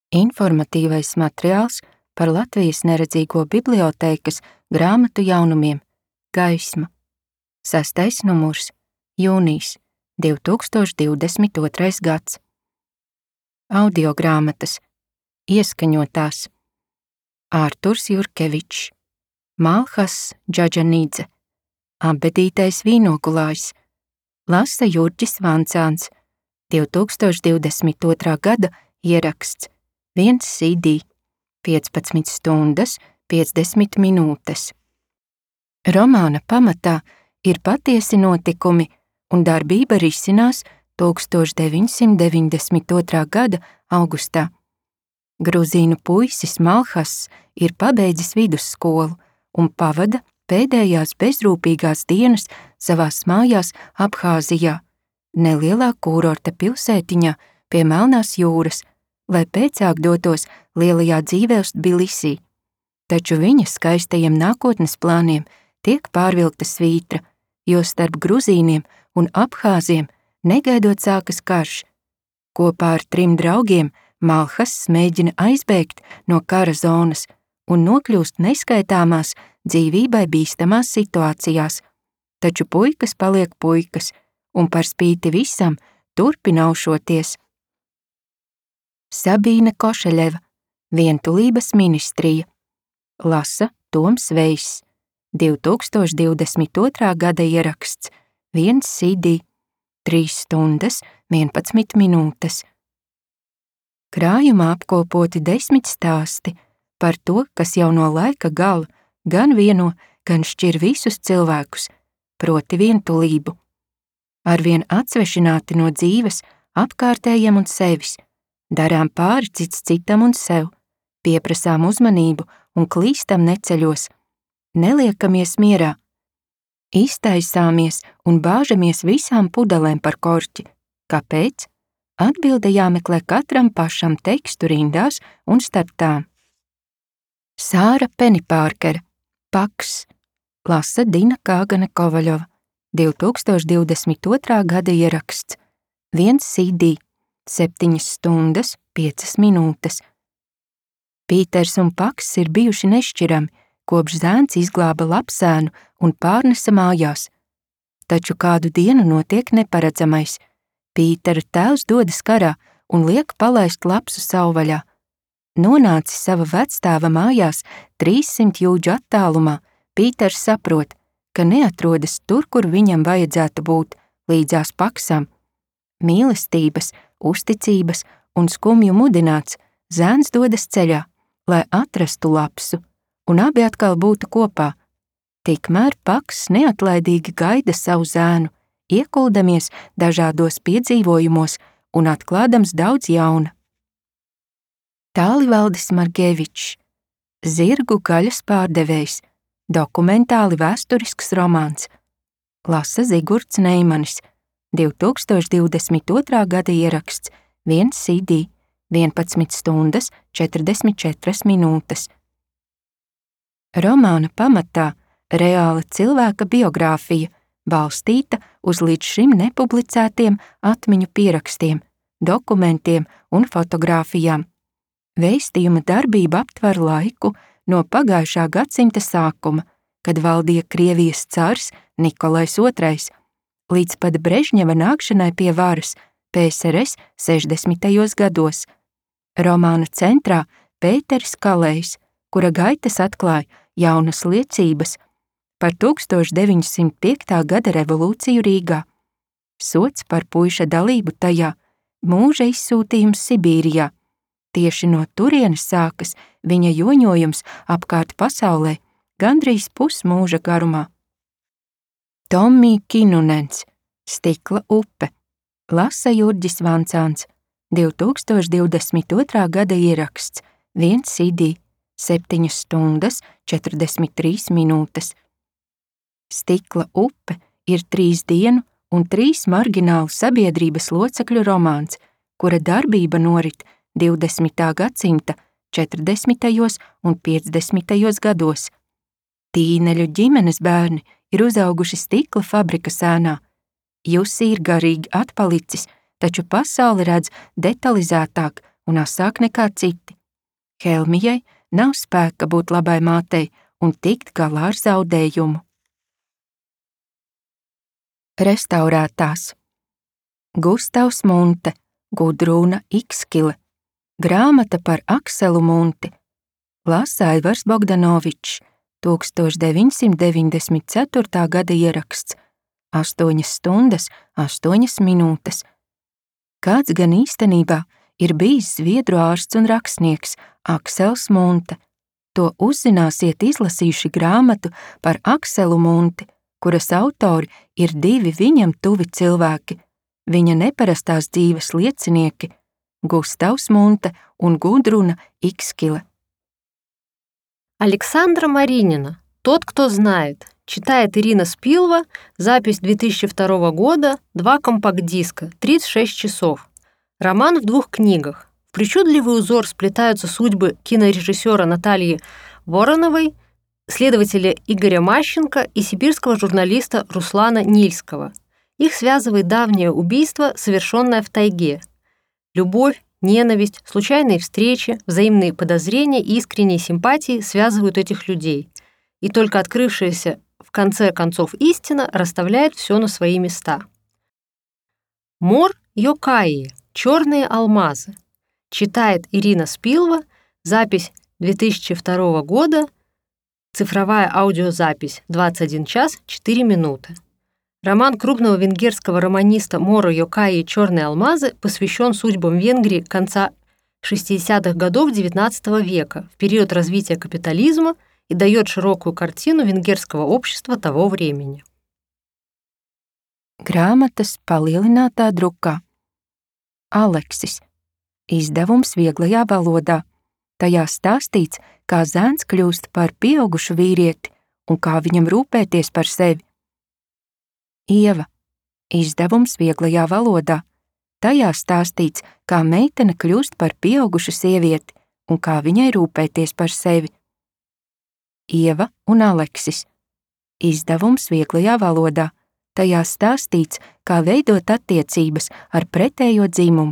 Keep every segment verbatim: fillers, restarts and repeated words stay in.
Informatīvais materiāls par Latvijas neredzīgo bibliotēkas grāmatu jaunumiem Gaisma. Sastais numurs, jūnijas, divi tūkstoši divdesmit otrais gads. Audiogrāmatas. Ieskaņotās. Ārturs Jurkevičs, Malhas Džadžanidze, Abedītais vīnogulājs, lasa Jurģis Vancāns, divi tūkstoši divdesmit otrā gada ieraksts, viens C D, piecpadsmit stundas, piecdesmit minūtes. Romāna pamatā ir patiesi notikumi, un darbība risinās tūkstoš deviņsimt deviņdesmit otrā gada augustā. Gruzīnu puisis Malhas ir pabeidzis vidusskolu un pavada pēdējās bezrūpīgās dienas savās mājās Abhāzijā, nelielā kūrorta pilsētiņā pie Melnās jūras, lai pēcāk dotos lielajā dzīvē uz Tbilisī. Taču viņa skaistajiem nākotnes plāniem tiek pārvilkta svītra, jo starp gruzīniem un abhāziem negaidot sākas karš. Kopā ar trim draugiem Malhas mēģina aizbēgt no kara zonas un nokļūst neskaitāmās dzīvībai bīstamās situācijās, taču puikas paliek puikas un par spīti visam turpina aušoties. Sabīne Košeļeva, Vientulības ministrija, lasa Toms Veiss, divi tūkstoši divdesmit otrā gada ieraksts, viens C D, trīs stundas, vienpadsmit minūtes. Krājumā apkopoti desmit stāsti par to, kas jau no laika gala gan vieno, gan šķir visus cilvēkus, proti vientulību. Arvien atsvešināti no dzīves, apkārtējiem un sevis, darām pāri cits citam un sev, pieprasām uzmanību un klīstam neceļos, neliekamies mierā, iztaisāmies un bāžamies visām pudelēm par korķi. Kāpēc? Atbilde jāmeklē katram pašam tekstu rindās un starp tām. Sāra Penipārkere, Paks, lasa Dina Kāgane Kovaļova, divi tūkstoši divdesmit otrā gada ieraksts, viens C D, septiņas stundas, piecas minūtes. Pīters un Paks ir bijuši nešķirami, kopš zēns izglāba lapsēnu un pārnesa mājās. Taču kādu dienu notiek neparedzamais. Pītera tēvs dodas karā un liek palaist lapsu savvaļā. Nonācis sava vectēva mājās trīssimt jūdžu attālumā, Pīters saprot, ka neatrodas tur, kur viņam vajadzētu būt, līdzās Paksam. Mīlestības, uzticības un skumju mudināts, zēns dodas ceļā, lai atrastu lapsu, un abi atkal būtu kopā. Tikmēr Paks neatlaidīgi gaida savu zēnu, iekuldamies dažādos piedzīvojumos un atklādams daudz jauna. Tālivaldis Margevičs, Zirgu gaļas pārdevējs, dokumentāli vēsturisks romāns, lasa Zigurds Neimanis, divi tūkstoši divdesmit otrā gada ieraksts, viens C D, vienpadsmit stundas, četrdesmit četras minūtes. Romāna pamatā reāla cilvēka biogrāfija, balstīta uz līdz šim nepublicētiem atmiņu pierakstiem, dokumentiem un fotogrāfijām. Vēstījuma darbība aptver laiku no pagājušā gadsimta sākuma, kad valdīja Krievijas cars Nikolais otrais, līdz pat Brežņeva nākšanai pie varas P S R S sešdesmitajos gados. Romāna centrā Pēteris Kalējs, kura gaitas atklāja jaunas liecības par tūkstoš deviņsimt piektā gada revolūciju Rīgā, sots par puiša dalību tajā, mūža izsūtījums Sibīrijā. Tieši no turienes sākas viņa joņojums apkārt pasaulē gandrīz pusmūža garumā. Tommi Kinunens, Stikla upe, lasa Jurģis Vancāns, divi tūkstoši divdesmit otrā gada ieraksts, viens C D, septiņas stundas, četrdesmit trīs minūtes. Stikla upe ir trīs dienu un trīs marginālu sabiedrības locekļu romāns, kura darbība norit divdesmitā gadsimta četrdesmitajos un piecdesmitajos gados. Tīneļu ģimenes bērni ir uzauguši stikla fabrikas ēnā. Jusi ir garīgi atpalicis, taču pasauli redz detalizētāk un asāk nekā citi. Helmijai nav spēka būt labai mātei un tikt galā ar zaudējumu. Restaurētās. Gustavs Munte, Gudrūna Ikskile. Grāmata par Akselu Munti. Lasa Aivars Bogdanovičs, tūkstoš deviņsimt deviņdesmit ceturtā gada ieraksts, astoņas stundas, astoņas minūtes. Kāds gan īstenībā ir bijis zviedru ārsts un rakstnieks Aksels Munte. To uzzināsiet izlasījuši grāmatu par Akselu Munti, kuras autori ir divi viņam tuvi cilvēki, viņa neparastās dzīves liecinieki, Gustavs Munte un Gudruna Ikskile. Александра Маринина. Тот, кто знает. Читает Ирина Спилва. Запись две тысячи второго года. Два компакт-диска. тридцать шесть часов. Роман в двух книгах. В причудливый узор сплетаются судьбы кинорежиссера Натальи Вороновой, следователя Игоря Мащенко и сибирского журналиста Руслана Нильского. Их связывает давнее убийство, совершенное в тайге. Любовь, ненависть, случайные встречи, взаимные подозрения и искренние симпатии связывают этих людей. И только открывшаяся в конце концов истина расставляет все на свои места. Мор Йокаи. Черные алмазы. Читает Ирина Спилва. Запись две тысячи второго года. Цифровая аудиозапись двадцать один час четыре минуты. Роман крупного венгерского романиста Мора Йокаи «Черные алмазы» посвящен судьбам Венгрии конца шестидесятых годов девятнадцатого века, в период развития капитализма, и дает широкую картину венгерского общества того времени. Grāmatas palielinātā drukā. Aleksis. Izdevums vieglajā valodā. Tajā stāstīts, kā zēns kļūst par pieaugušu vīrieti un kā viņam rūpēties par sevi. Ieva. Izdevums vieglajā valodā. Tajā stāstīts, kā meitene kļūst par pieaugušu sievieti un kā viņai rūpēties par sevi. Ieva un Aleksis. Izdevums vieglajā valodā. Tajā stāstīts, kā veidot attiecības ar pretējo dzimumu.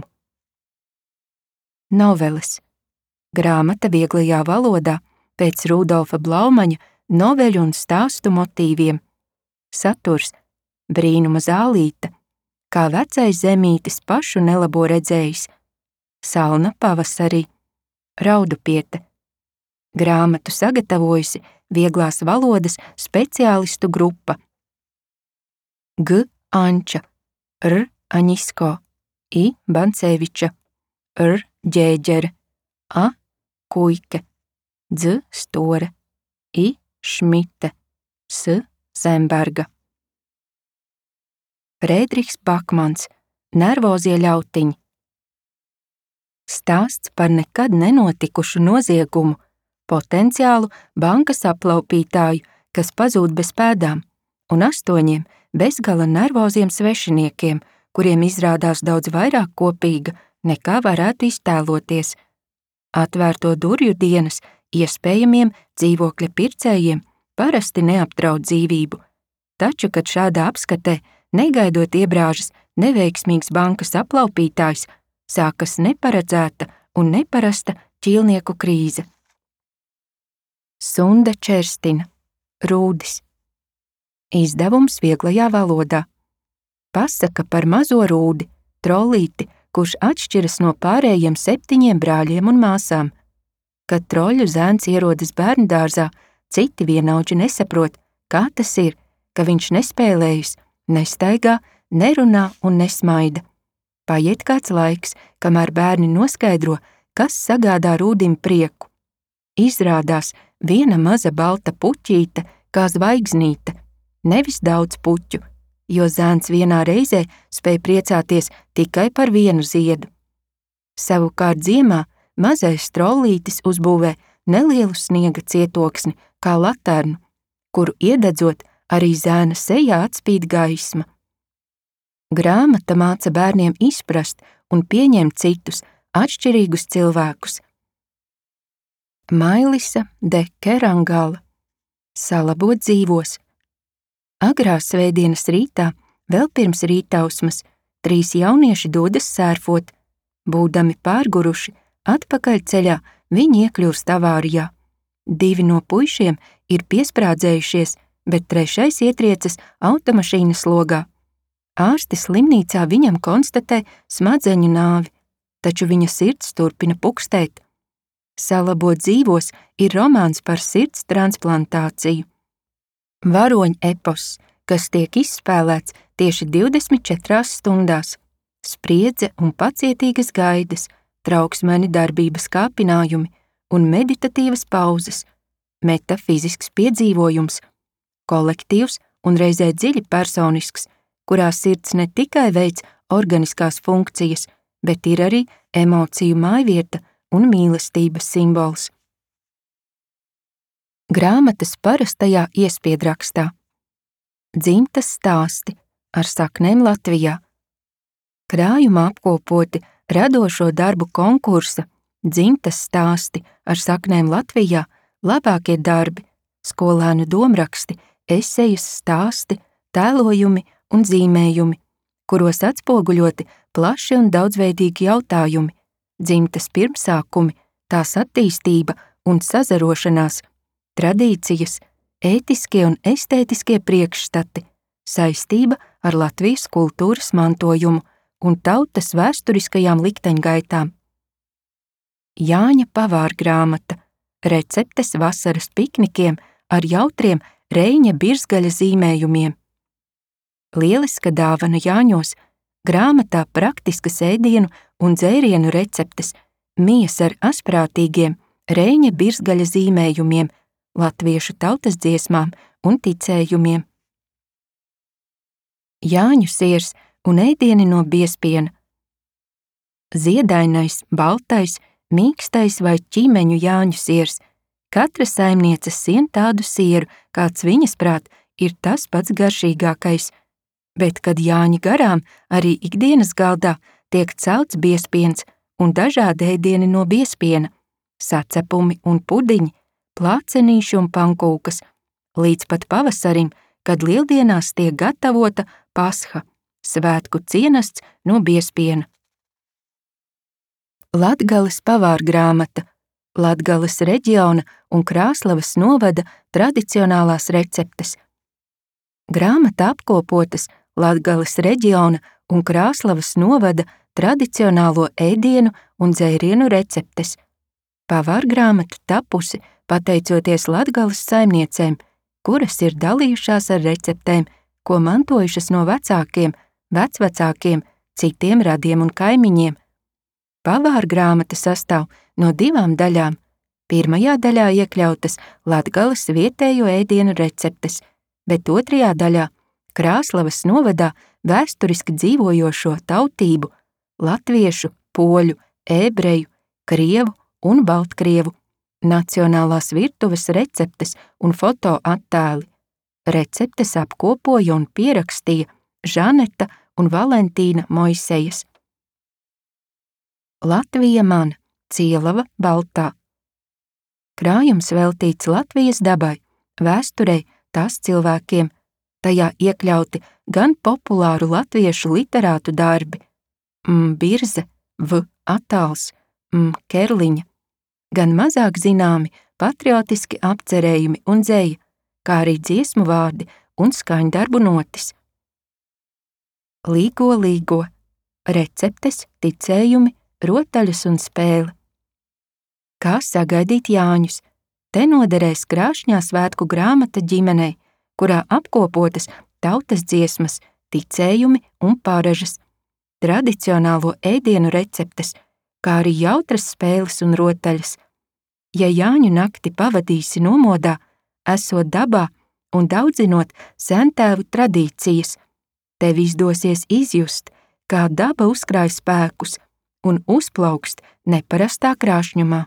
Noveles. Grāmata vieglajā valodā pēc Rudolfa Blaumaņa noveļu un stāstu motīviem. Saturs. Brīnuma zālīte. Kā vecais zemītis pašu nelabo redzējis. Salna pavasarī. Raudupiete. Grāmatu sagatavojusi vieglās valodas speciālistu grupa. G. Anča. R. Aņisko. I. Banceviča. R. Ģēģere. A. Kuike. Dz. Store. I. Šmite. S. Zemberga. Frēdriks Bakmans. Nervozie ļautiņi. Stāsts par nekad nenotikušu noziegumu, potenciālu bankas aplaupītāju, kas pazūd bez pēdām, un astoņiem bezgala nervoziem svešiniekiem, kuriem izrādās daudz vairāk kopīga, nekā varētu iztēloties. Atvērto durvju dienas iespējamiem dzīvokļa pircējiem parasti neapdraud dzīvību, taču, kad šādā apskatē negaidot iebrāžas neveiksmīgs bankas aplaupītājs, sākas neparedzēta un neparasta ķīlnieku krīze. Sunda Čerstina. Rūdis. Izdevums vieglajā valodā. Pasaka par mazo Rūdi, trollīti, kurš atšķiras no pārējiem septiņiem brāļiem un māsām. Kad troļu zēns ierodas bērndārzā, citi vienaudži nesaprot, kā tas ir, ka viņš nespēlējas, nestaigā, nerunā un nesmaida. Paiet kāds laiks, kamēr bērni noskaidro, kas sagādā Rūdim prieku. Izrādās viena maza balta puķīte kā zvaigznīte, nevis daudz puķu, jo zēns vienā reizē spēj priecāties tikai par vienu ziedu. Savukārt ziemā mazais trollītis uzbūvē nelielu sniega cietoksni kā laternu, kuru iededzot arī zēna sejā atspīd gaisma. Grāmata māca bērniem izprast un pieņemt citus, atšķirīgus cilvēkus. Mailisa de Kerangala. Salabot dzīvos. Agrā svētdienas rītā, vēl pirms rītausmas, trīs jaunieši dodas sērfot. Būdami pārguruši, Atpakaļceļā viņi iekļūst avārijā. Divi no puišiem ir piesprādzējušies, bet trešais ietriecas automašīnas logā. Ārsti slimnīcā viņam konstatē smadzeņu nāvi, taču viņa sirds turpina pukstēt. Salabot dzīvos ir romāns par sirds transplantāciju. Varoņu epos, kas tiek izspēlēts tieši divdesmit četrās stundās. Spriedze un pacietīgas gaidas, trauksmeni darbības kāpinājumi un meditatīvas pauzes, metafizisks piedzīvojums, kolektīvs un reizē dziļi personisks, kurā sirds ne tikai veic organiskās funkcijas, bet ir arī emociju mājvieta un mīlestības simbols. Grāmatas parastajā iespiedrakstā. Dzimtas stāsti ar saknēm Latvijā. Krājumā apkopoti radošo darbu konkursa Dzimtas stāsti ar saknēm Latvijā labākie darbi, skolēnu domraksti, esejas stāsti, tēlojumi un zīmējumi, kuros atspoguļoti plaši un daudzveidīgi jautājumi, dzimtas pirmsākumi, tās attīstība un sazarošanās, tradīcijas, ētiskie un estētiskie priekšstati, saistība ar Latvijas kultūras mantojumu un tautas vēsturiskajām likteņgaitām. Jāņa pavārgrāmata, receptes vasaras piknikiem ar jautriem Reiņa birzgaļa zīmējumiem. Lieliska dāvana Jāņos, grāmatā praktiskas ēdienu un dzērienu receptes, mijas ar asprātīgiem Reiņa birzgaļa zīmējumiem, latviešu tautas dziesmām un ticējumiem. Jāņu siers un ēdieni no biespiena. Ziedainais, baltais, mīkstais vai ķīmeņu jāņu siers. Katra saimniece sien tādu sieru, kāds viņas prāt ir tas pats garšīgākais, bet, kad jāņi garām, arī ikdienas galdā tiek celts biespiens un dažādi ēdieni no biespiena, sacepumi un pudiņi, plācenīši un pankūkas, līdz pat pavasarim, kad lieldienās tiek gatavota pasha, svētku cienasts no biespiena. Latgales pavārgrāmata, Latgales reģiona un Krāslavas novada tradicionālās receptes. Grāmata apkopotas Latgales reģiona un Krāslavas novada tradicionālo ēdienu un dzērienu receptes. Pavārgrāmata tapusi pateicoties Latgales saimniecēm, kuras ir dalījušās ar receptēm, ko mantojušas no vecākiem, vecvecākiem, citiem radiem un kaimiņiem. Pavārgrāmata sastāv no divām daļām. Pirmajā daļā iekļautas Latgales vietējo ēdienu receptes, bet otrajā daļā Krāslavas novadā vēsturiski dzīvojošo tautību, latviešu, poļu, ebreju, krievu un baltkrievu, nacionālās virtuves receptes un fotoattēli. Receptes apkopoja un pierakstīja Žaneta un Valentīna Moisejas. Latvija man, Cielava, Baltā. Krājums veltīts Latvijas dabai, vēsturei, tās cilvēkiem. Tajā iekļauti gan populāru latviešu literātu darbi M. Birze, V. Atāls, M. Kerliņa, gan mazāk zināmi patriotiski apcerējumi un dzeja, kā arī dziesmu vārdi un skaņdarbu notis. Līgo līgo, receptes, ticējumi, rotaļas un spēle. Kā sagaidīt Jāņus? Te noderēs krāšņā svētku grāmata ģimenei, kurā apkopotas tautas dziesmas, ticējumi un pāražas, tradicionālo ēdienu receptes, kā arī jautras spēles un rotaļas. Ja Jāņu nakti pavadīsi nomodā, esot dabā un daudzinot sentēvu tradīcijas, tev izdosies izjust, kā daba uzkrāj spēkus un uzplaukst neparastā krāšņumā.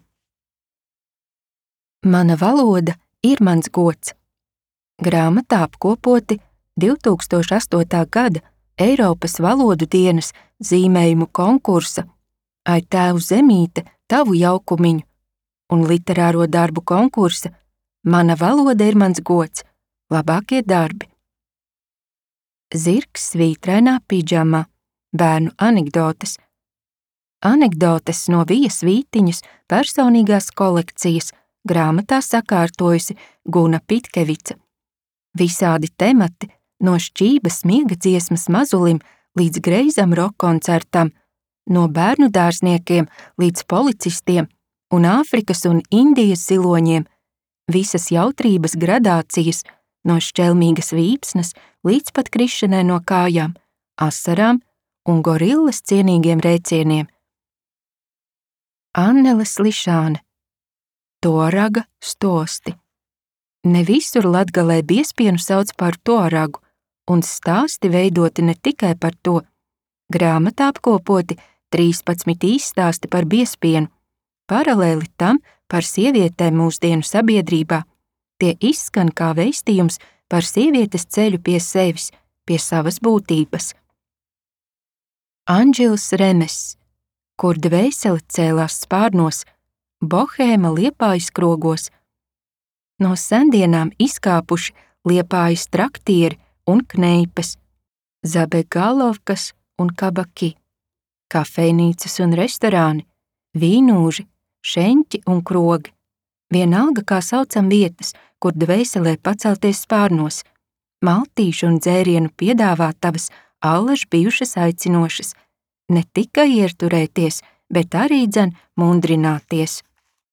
Mana valoda ir mans gods. Grāmatā apkopoti divi tūkstoši astotā gada Eiropas valodu dienas zīmējumu konkursa Ai tēvu zemīte, tavu jaukumiņu un literāro darbu konkursa Mana valoda ir mans gods, labākie darbi. Zirgs svītrainā pidžamā, bērnu anekdotes. Anekdotes no Vijas Vītiņas personīgās kolekcijas grāmatā sakārtojusi Guna Pitkevica. Visādi temati no šķības miega dziesmas mazulim līdz greizam rokkoncertam, no bērnu dārzniekiem līdz policistiem un Āfrikas un Indijas ziloņiem, visas jautrības gradācijas, no šķelmīgas vīpsnas līdz pat krišanai no kājām, asarām un gorillas cienīgiem rēcieniem. Annele Slišāne. Toraga stosti. Ne visur Latgalē biespienu sauc par toragu, un stāsti veidoti ne tikai par to. Grāmatā apkopoti trīspadsmit īstāsti par biespienu, paralēli tam par sievietēm mūsdienu sabiedrībā. Tie izskan kā vēstījums par sievietes ceļu pie sevis, pie savas būtības. Anģils Remess, kur dvēsele cēlās spārnos, Bohēma Liepājas krogos. No sendienām izkāpuši Liepājas traktieri un kneipes, Zabegalovkas un kabaki, kafejnīcas un restorāni, vīnūži, šeņķi un krogi. Vienalga, kā saucam vietas, kur dvēselē pacelties spārnos. Maltīšu un dzērienu piedāvātavas allaž bijušas aicinošas, ne tikai ierturēties, bet arī dzen mundrināties.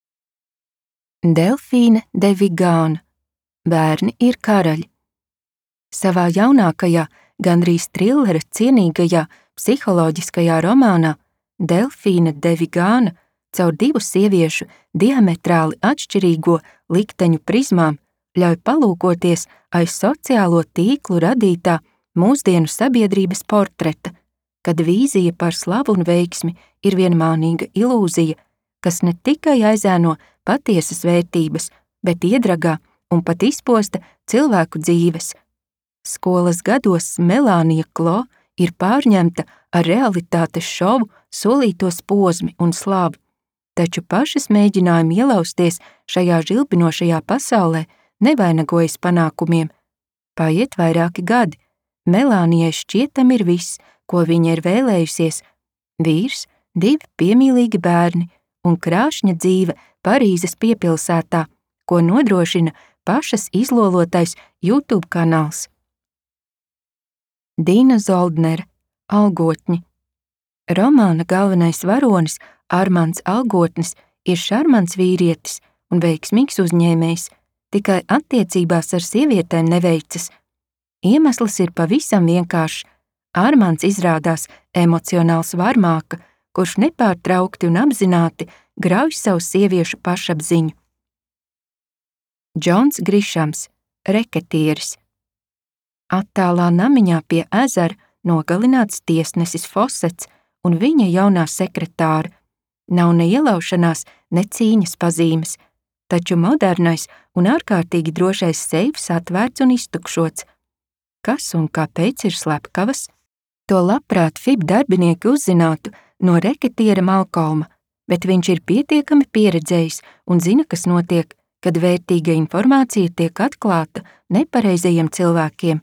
Delfīne de Vigāna. Bērni ir karaļi. Savā jaunākajā, gandrīz trillera cienīgajā psiholoģiskajā romānā Delfīne de Vigāna caur divu sieviešu diametrāli atšķirīgo likteņu prizmām ļauj palūkoties aiz sociālo tīklu radītā mūsdienu sabiedrības portreta, kad vīzija par slavu un veiksmi ir vienmānīga ilūzija, kas ne tikai aizēno patiesas vērtības, bet iedragā un pat izposta cilvēku dzīves. Skolas gados Melānija Klo ir pārņemta ar realitātes šovu solītos posmi un slavu, taču pašas mēģinājumi ielausties šajā žilbinošajā pasaulē nevainagojas panākumiem. Paiet vairāki gadi, Melānijai šķietam ir viss, ko viņa ir vēlējusies – vīrs, divi piemīlīgi bērni un krāšņa dzīve Parīzes piepilsētā, ko nodrošina pašas izlolotais YouTube kanāls. Dīna Zoldnere, Algotņi. Romāna galvenais varonis, Armands Algotnis, ir šarmants vīrietis un veiksmīgs uzņēmējs, tikai attiecībās ar sievietēm neveicas. Iemesls ir pavisam vienkāršs. Armands izrādās emocionāls varmāka, kurš nepārtraukti un apzināti grauj savu sieviešu pašapziņu. Džons Grišams, reketieris. Attālā namiņā pie ezera nogalināts tiesnesis Fosets un viņa jaunā sekretāra. Nav ne ielaušanās, ne cīņas pazīmes, taču modernais un ārkārtīgi drošais seifs atvērts un iztukšots. Kas un kāpēc ir slepkavas? To labprāt F I B darbinieki uzzinātu no reketiera Malkolma, bet viņš ir pietiekami pieredzējis un zina, kas notiek, kad vērtīga informācija tiek atklāta nepareizajiem cilvēkiem.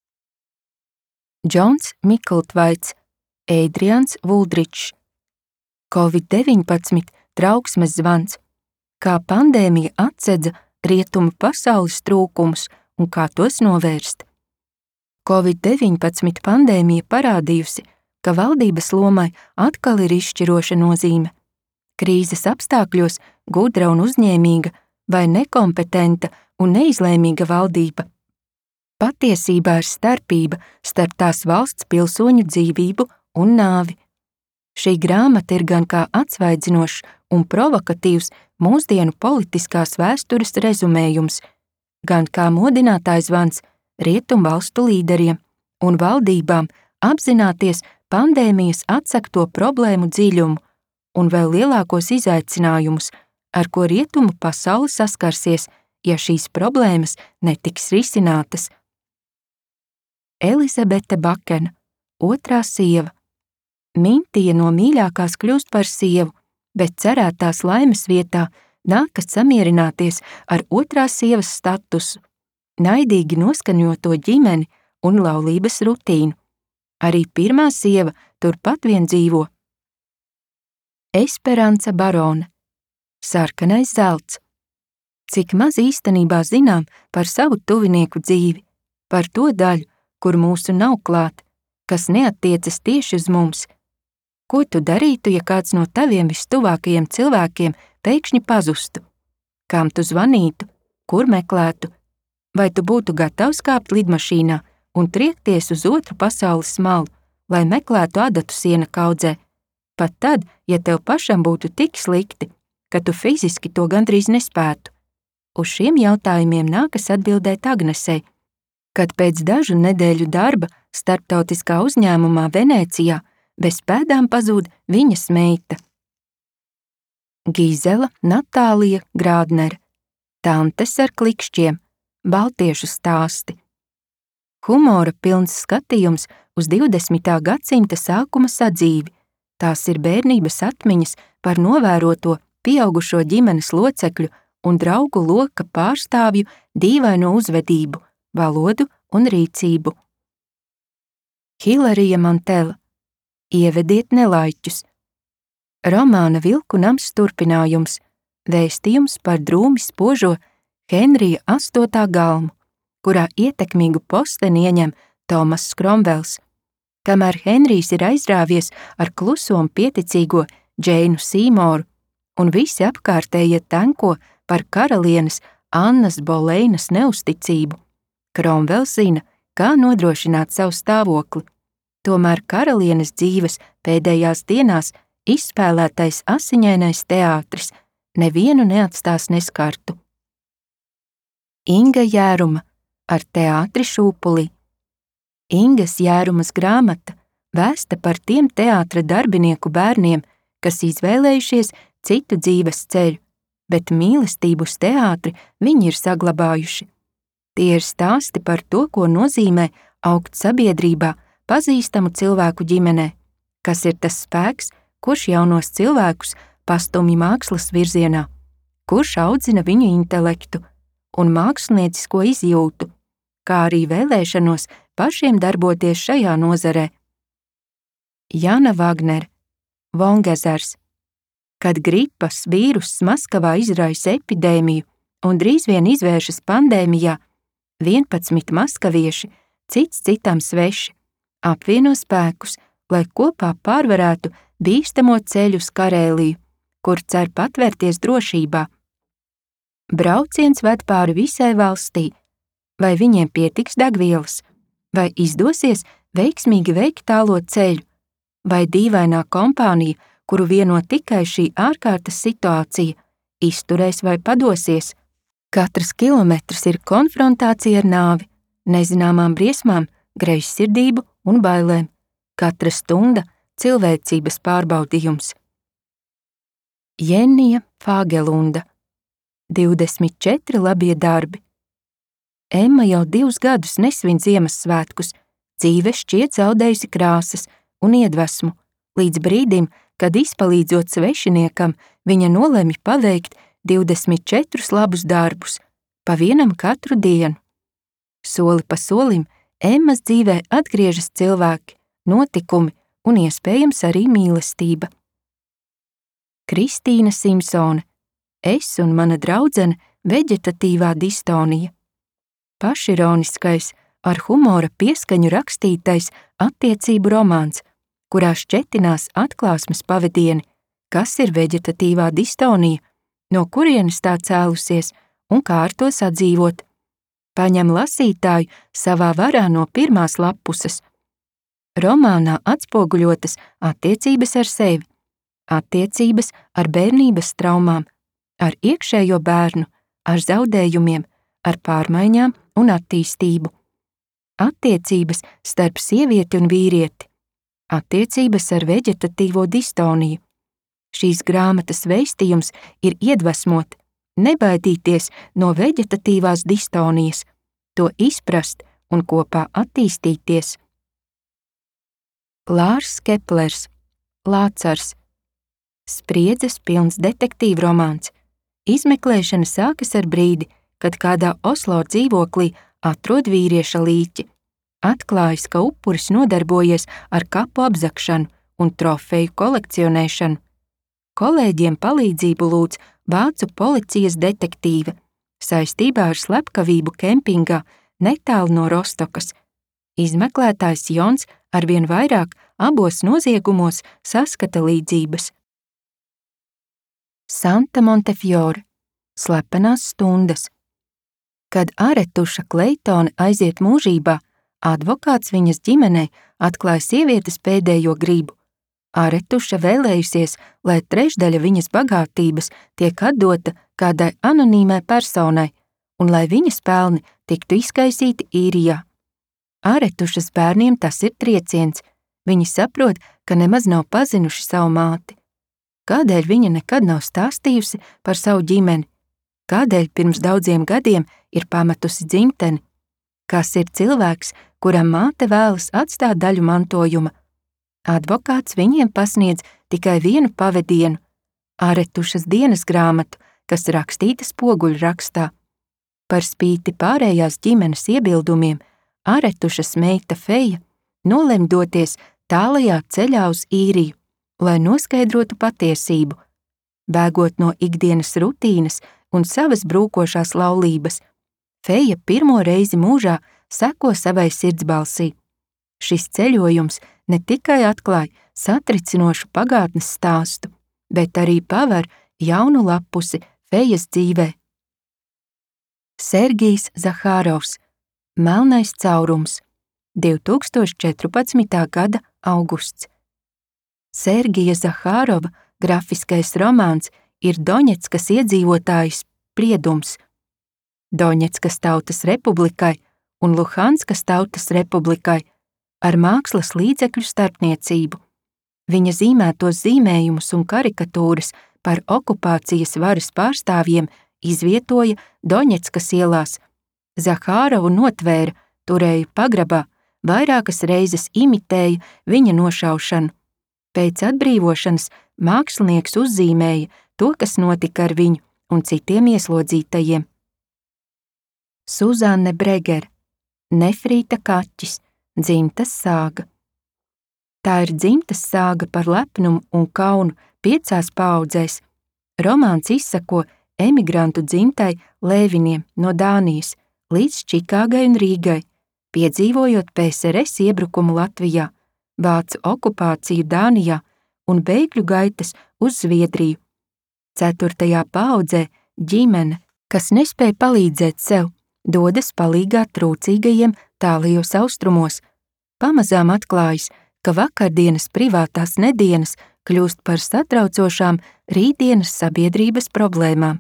Džons Mikltvaits, Eidrians Vuldričs. Covid deviņpadsmit trauksmes zvans. Kā pandēmija atsedza rietumu pasaules trūkumus un kā tos novērst. Covid deviņpadsmit pandēmija parādījusi, ka valdības lomai atkal ir izšķiroša nozīme. Krīzes apstākļos gudra un uzņēmīga vai nekompetenta un neizlēmīga valdība. Patiesībā ir starpība starp tās valsts pilsoņu dzīvību un nāvi. Šī grāmata ir gan kā atsvaidzinošs un provokatīvs mūsdienu politiskās vēstures rezumējums, gan kā modinātājs zvans rietumvalstu līderiem un valdībām apzināties pandēmijas atsekto problēmu dziļumu un vēl lielākos izaicinājumus, ar ko rietumu pasaule saskarsies, ja šīs problēmas netiks risinātas. Elizabete Bakena, otrā sieva. Mintija no mīļākās kļūst par sievu, bet cerētās laimes vietā nākas samierināties ar otrās sievas statusu, naidīgi noskaņoto ģimeni un laulības rutīnu. Arī pirmā sieva turpat vien dzīvo. Esperanca Barone. Sarkanais zelts. Cik maz īstenībā zinām par savu tuvinieku dzīvi, par to daļu, kur mūsu nav klāt, kas neattiecas tieši uz mums. Ko tu darītu, ja kāds no taviem vistuvākajiem cilvēkiem pēkšņi pazustu? Kam tu zvanītu? Kur meklētu? Vai tu būtu gatavs kāpt lidmašīnā un triekties uz otru pasaules malu, lai meklētu adatu siena kaudzē? Pat tad, ja tev pašam būtu tik slikti, ka tu fiziski to gandrīz nespētu. Uz šiem jautājumiem nākas atbildēt Agnesei, kad pēc dažu nedēļu darba starptautiskā uzņēmumā Venēcijā bez pēdām pazūd viņas meita. Gizela Natālija Grādnere. Tantes ar klikšķiem. Baltiešu stāsti. Humora pilns skatījums uz divdesmitā gadsimta sākuma sadzīvi. Tās ir bērnības atmiņas par novēroto pieaugušo ģimenes locekļu un draugu loka pārstāvju dīvaino uzvedību, valodu un rīcību. Hilarija Mantela. Ievediet nelaiķus. Romāna Vilku nams turpinājums. Vēstījums par drūmi spožo Henrija astotā galmu, kurā ietekmīgu posteni ieņem Tomass Kromvels. Kamēr Henrijs ir aizrāvies ar kluso un pieticīgo Džeinu Sīmoru, un visi apkārtējie tanko par karalienes Annas Boleinas neusticību, Kromvels zina, kā nodrošināt savu stāvokli. Tomēr karalienes dzīves pēdējās dienās izspēlētais asiņainais teātris nevienu neatstās neskartu. Inga Jēruma ar teātri Šūpulī. Ingas Jērumas grāmata vēsta par tiem teātra darbinieku bērniem, kas izvēlējušies citu dzīves ceļu, bet mīlestību uz teātri viņi ir saglabājuši. Tie ir stāsti par to, ko nozīmē augt sabiedrībā pazīstamu cilvēku ģimenē, kas ir tas spēks, kurš jaunos cilvēkus pastumj mākslas virzienā, kurš audzina viņu intelektu un māksliniecisko izjūtu, kā arī vēlēšanos pašiem darboties šajā nozarē. Jana Vagnere. Vongezers. Kad gripas vīruss Maskavā izraisa epidēmiju un drīz vien izvēršas pandēmijā, vienpadsmit maskavieši, cits citam sveši, apvieno spēkus, lai kopā pārvarētu bīstamo ceļu uz Karēliju, kur cer patvērties drošībā. Brauciens ved pāri visai valstī, vai viņiem pietiks degvielas, vai izdosies veiksmīgi veikt tālo ceļu, vai dīvainā kompānija, kuru vieno tikai šī ārkārtas situācija, izturēs vai padosies. Katrs kilometrs ir konfrontācija ar nāvi, nezināmām briesmām, greizsirdību un bailēm. Katra stunda cilvēcības pārbaudījums. Jenija Fāgelunda. divdesmit četri labie darbi. Emma jau divus gadus nesvin Ziemassvētkus, dzīve šķiet zaudējusi krāsas un iedvesmu, līdz brīdim, kad izpalīdzot svešiniekam, viņa nolemj paveikt divdesmit četrus labus darbus, pa vienam katru dienu. Soli pa solim Emmas dzīvē atgriežas cilvēki, notikumi un iespējams arī mīlestība. Kristīna Simpsone. Es un mana draudzene veģetatīvā distonija. Pašironiskais, ar humora pieskaņu rakstītais attiecību romāns, kurā šķetinās atklāsmes pavadieni, kas ir veģetatīvā distonija, no kurienes tā cēlusies un kā ar to sadzīvot. Paņem lasītāju savā varā no pirmās lappuses. Romānā atspoguļotas attiecības ar sevi, attiecības ar bērnības traumām, ar iekšējo bērnu, ar zaudējumiem, ar pārmaiņām un attīstību. Attiecības starp sievieti un vīrieti, attiecības ar veģetatīvo distoniju. Šīs grāmatas vēstījums ir iedvesmot, nebaidīties no veģetatīvās distonijas, to izprast un kopā attīstīties. Lārs Keplers. Lācars. Spriedzes pilns detektīvu romāns. Izmeklēšana sākas ar brīdi, kad kādā Oslo dzīvoklī atrod vīrieša līķi. Atklājas, ka upuris nodarbojies ar kapu apzagšanu un trofeju kolekcionēšanu. kolēģiem palīdzību lūdz vācu policijas detektīve saistībā ar slepkavību kempingā netālu no Rostokas. Izmeklētājs Jons arvien vairāk abos noziegumos saskata līdzības. Santa Montefiore – slepenās stundas. Kad Aretuša Kleitone aiziet mūžībā, advokāts viņas ģimenei atklāja sievietes pēdējo gribu. Aretuša vēlējusies, lai trešdaļa viņas bagātības tiek atdota kādai anonīmai personai un lai viņas pelni tiktu izkaisīti īrijā. Aretušas bērniem tas ir trieciens. Viņi saprot, ka nemaz nav pazinuši savu māti. Kādēļ viņa nekad nav stāstījusi par savu ģimeni? Kādēļ pirms daudziem gadiem ir pametusi dzimteni? Kas ir cilvēks, kuram māte vēlas atstāt daļu mantojuma? Advokāts viņiem pasniedz tikai vienu pavedienu – Aretušas dienas grāmatu, kas rakstīta spoguļrakstā. Par spīti pārējās ģimenes iebildumiem, Aretušas meita Feja nolem doties tālajā ceļā uz īriju, lai noskaidrotu patiesību. Bēgot no ikdienas rutīnas un savas brūkošās laulības, Feja pirmo reizi mūžā seko savai sirdsbalsī. Šis ceļojums ne tikai atklāja satricinošu pagātnes stāstu, bet arī paver jaunu lapusi Fejas dzīvē. Sergijs Zahārovs – Melnais caurums, divi tūkstoši četrpadsmitā gada augusts. Sergija Zahārova grafiskais romāns ir Doņetskas iedzīvotājs spriedums. Doņetskas tautas republikai un Luhanskas tautas republikai ar mākslas līdzekļu starpniecību. Viņa zīmētos zīmējumus un karikatūras par okupācijas varas pārstāvjiem izvietoja Doņetskas ielās. Zahārovu notvēra, turēja pagrabā, vairākas reizes imitēja viņa nošaušanu. Pēc atbrīvošanas mākslinieks uzzīmēja to, kas notika ar viņu un citiem ieslodzītajiem. Suzanne Breger – Nefrīta kaķis, dzimtas sāga. Tā ir dzimtas sāga par lepnumu un kaunu piecās paaudzēs. Romāns izsako emigrantu dzimtai Lēviniem no Dānijas līdz Čikāgai un Rīgai, piedzīvojot P S R S iebrukumu Latvijā, vācu okupāciju Dānijā un bēgļu gaitas uz Zviedriju. Ceturtajā paaudzē ģimene, kas nespēja palīdzēt sev, dodas palīgā trūcīgajiem tālajos austrumos. Pamazām atklājas, ka vakardienas privātās nedienas kļūst par satraucošām rītdienas sabiedrības problēmām.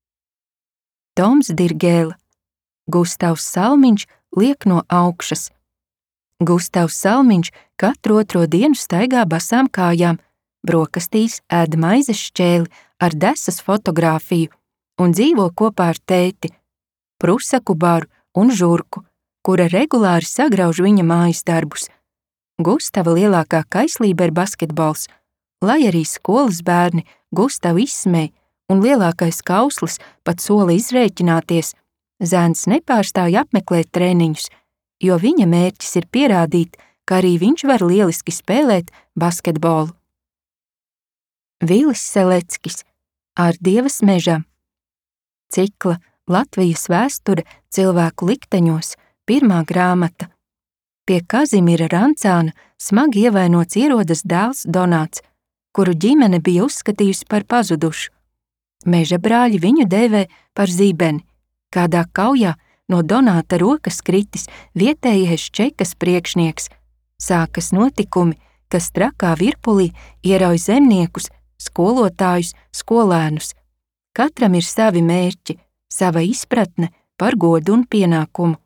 Toms Dirgēla – Gustavs Salmiņš liek no augšas. Gustavs Salmiņš katru otro dienu staigā basām kājām, brokastīs ēd maizes šķēli ar desas fotogrāfiju un dzīvo kopā ar tēti, prusaku baru un žurku, kura regulāri sagrauž viņa mājas darbus. Gustava lielākā kaislība ir basketbols, lai arī skolas bērni Gustavu izsmej un lielākais kauslis pat sola izrēķināties, zēns nepārstāj apmeklēt treniņus, jo viņa mērķis ir pierādīt, ka arī viņš var lieliski spēlēt basketbolu. Vilis Seleckis – Ar dievas mežam. Cikla Latvijas vēsture cilvēku likteņos pirmā grāmata. Pie Kazimira Rancāna smagi ievainots ierodas dēls Donāts, kuru ģimene bija uzskatījusi par pazudušu. Meža brāļi viņu dēvē par zibeni. Kādā kaujā no Donāta rokas kritis vietējais čekas priekšnieks. Sākas notikumi, kas trakā virpulī ierauj zemniekus, skolotājus, skolēnus. Katram ir savi mērķi, sava izpratne par godu un pienākumu.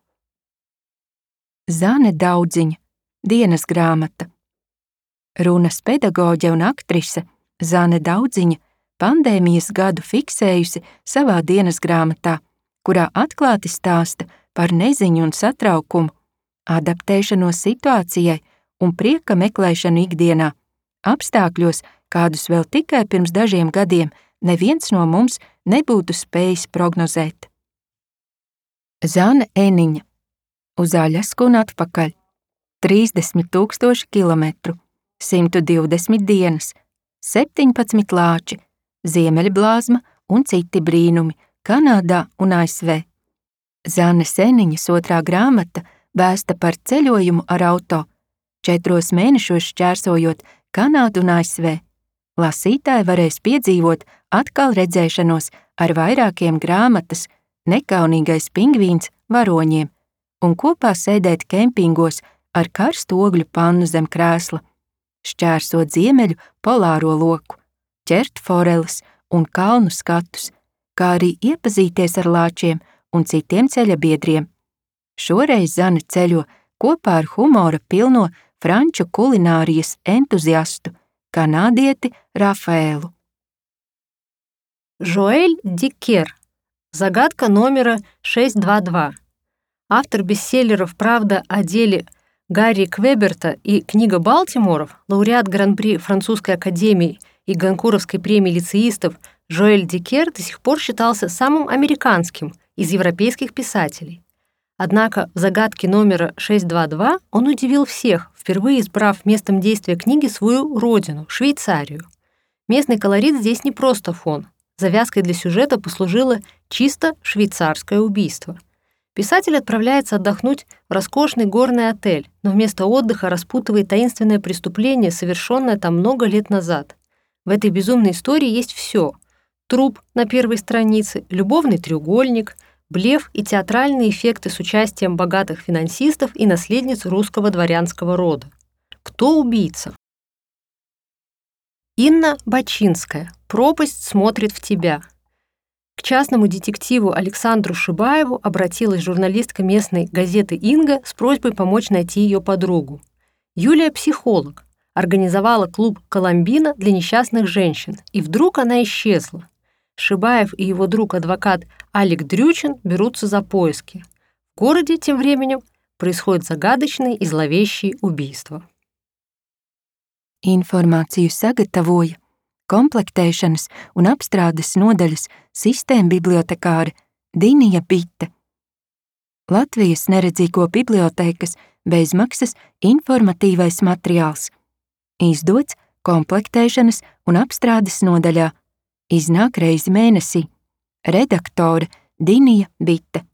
Zane Daudziņa – Dienas grāmata. Runas pedagoģe un aktrise Zane Daudziņa pandēmijas gadu fiksējusi savā dienas grāmatā, kurā atklāti stāsta par neziņu un satraukumu, adaptēšanos situācijai un prieka meklēšanu ikdienā, apstākļos, kādus vēl tikai pirms dažiem gadiem neviens no mums nebūtu spējis prognozēt. Zane Eniņa – Uz Aļasku un atpakaļ, trīsdesmit tūkstoši kilometru, simt divdesmit dienas, septiņpadsmit lāči, ziemeļblāzma un citi brīnumi Kanādā un A S V. Zane Seniņas otrā grāmata vēsta par ceļojumu ar auto, četros mēnešos šķērsojot Kanādu un A S V. Lasītāji varēs piedzīvot atkal redzēšanos ar vairākiem grāmatas Nekaunīgais pingvīns varoņiem un kopā sēdēt kempingos ar karstu ogļu pannu zem krēsla, šķērsot ziemeļu polāro loku, ķert foreles un kalnu skatus, kā arī iepazīties ar lāčiem un citiem ceļa biedriem. Šoreiz Zane ceļo kopā ar humora pilno franču kulinārijas entuziastu, kanādieti Рафаэлу. Жоэль Дикер. Загадка номера шестьсот двадцать два. Автор бестселлеров «Правда о деле» Гарри Квеберта и «Книга Балтиморов», лауреат Гран-при Французской академии и Гонкуровской премии лицеистов Жоэль Дикер до сих пор считался самым американским из европейских писателей. Однако в загадке номера шестьсот двадцать два он удивил всех, впервые избрав местом действия книги свою родину, Швейцарию. Местный колорит здесь не просто фон. Завязкой для сюжета послужило чисто швейцарское убийство. Писатель отправляется отдохнуть в роскошный горный отель, но вместо отдыха распутывает таинственное преступление, совершенное там много лет назад. В этой безумной истории есть все: труп на первой странице, любовный треугольник, блеф и театральные эффекты с участием богатых финансистов и наследниц русского дворянского рода. Кто убийца? Инна Бачинская. «Пропасть смотрит в тебя». К частному детективу Александру Шибаеву обратилась журналистка местной газеты «Инга» с просьбой помочь найти ее подругу. Юлия – психолог, организовала клуб «Коломбина» для несчастных женщин, и вдруг она исчезла. Шибаев и его друг-адвокат Алик Дрючин берутся за поиски. В городе тем временем происходят загадочные и зловещие убийства. Informāciju sagatavoja komplektēšanas un apstrādes nodaļas sistēma bibliotekāre Dinija Bite. Latvijas neredzīgo bibliotēkas bezmaksas informatīvais materiāls. Izdots komplektēšanas un apstrādes nodaļā. Iznāk reizi mēnesī. Redaktore Dinija Bite.